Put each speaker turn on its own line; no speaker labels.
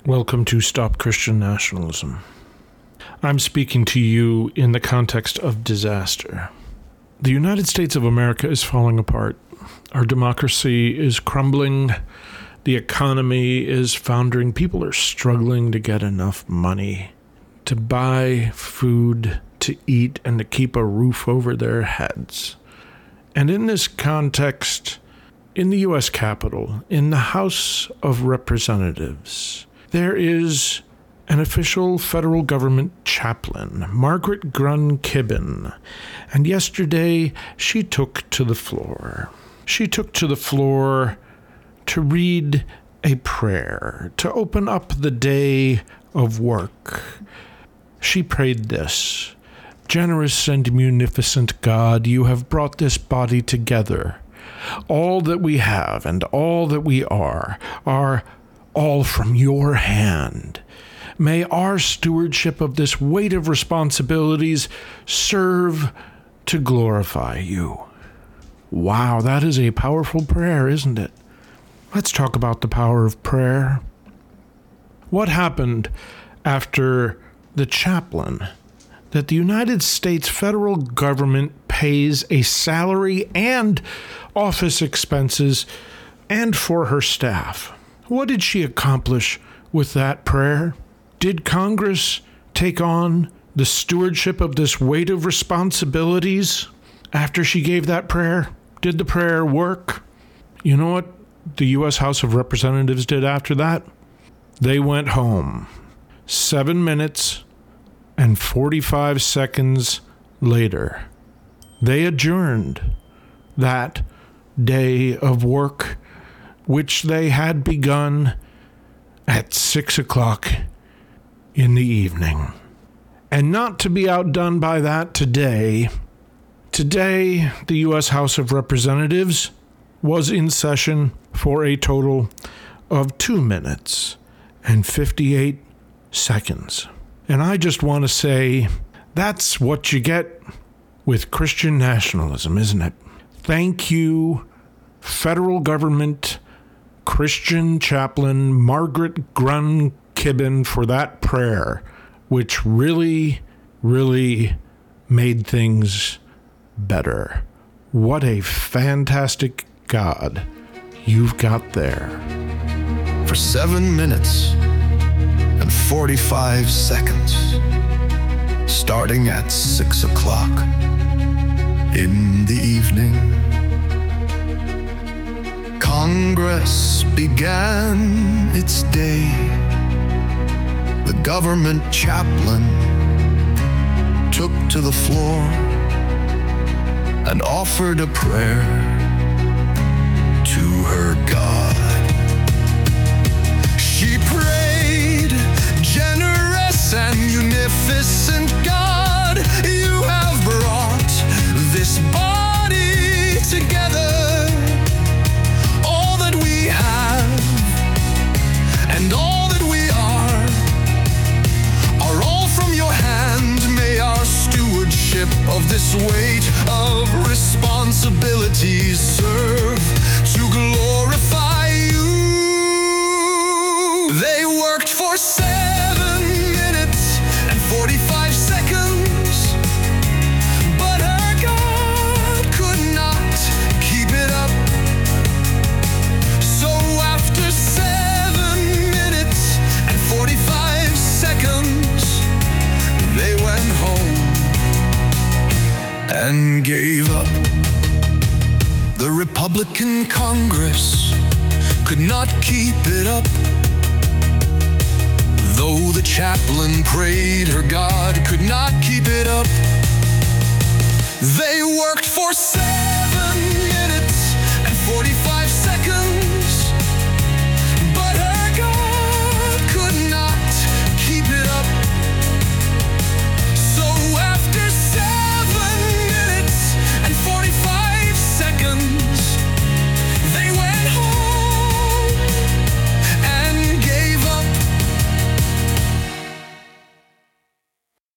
Welcome to Stop Christian Nationalism. I'm speaking to you in the context of disaster. The United States of America is falling apart. Our democracy is crumbling. The economy is foundering. People are struggling to get enough money to buy food, to eat, and to keep a roof over their heads. And in this context, in the U.S. Capitol, in the House of Representatives, there is an official federal government chaplain, Margaret Grun Kibben, and yesterday she took to the floor. She took to the floor to read a prayer, to open up the day of work. She prayed this: "Generous and munificent God, you have brought this body together. All that we have and all that we are all from your hand. May our stewardship of this weight of responsibilities serve to glorify you." Wow, that is a powerful prayer, isn't it? Let's talk about the power of prayer. What happened after the chaplain, that the United States federal government pays a salary and office expenses and for her staff? What did she accomplish with that prayer? Did Congress take on the stewardship of this weight of responsibilities after she gave that prayer? Did the prayer work? You know what the U.S. House of Representatives did after that? They went home. 7 minutes and 45 seconds later, they adjourned that day of work, which they had begun at 6 o'clock in the evening. And not to be outdone by that today, the U.S. House of Representatives was in session for a total of 2 minutes and 58 seconds. And I just want to say, that's what you get with Christian nationalism, isn't it? Thank you, federal government Christian chaplain Margaret Grun Kibben, for that prayer, which really, really made things better. What a fantastic God you've got there.
For 7 minutes and 45 seconds, starting at 6 o'clock in the evening, Congress began its day. The government chaplain took to the floor and offered a prayer to her God. She prayed, "Generous and munificent God, you have brought this body together. All that we have and all that we are all from your hand. May our stewardship of this weight of responsibilities serve to glorify you." They worked for 7 minutes and 45 seconds, but our God could not keep it up. So after 7 minutes and 45 seconds, they went home and gave up. The Republican Congress could not keep it up. Though the chaplain prayed, her God could not keep it up. They worked for 7